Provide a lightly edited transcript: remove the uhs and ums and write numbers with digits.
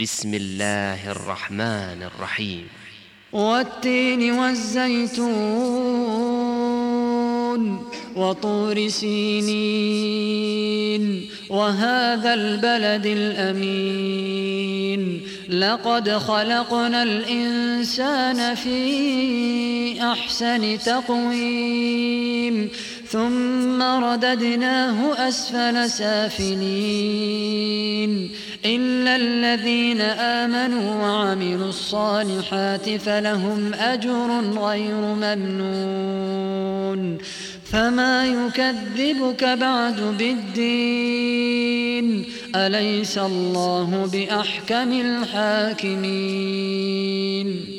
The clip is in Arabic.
بسم الله الرحمن الرحيم. والتين والزيتون وطور سينين وهذا البلد الأمين لقد خلقنا الإنسان في أحسن تقويم ثم رددناه أسفل سافلين إلا الذين آمنوا وعملوا الصالحات فلهم أجر غير ممنون فما يكذبك بعد بالدين أليس الله بأحكم الحاكمين.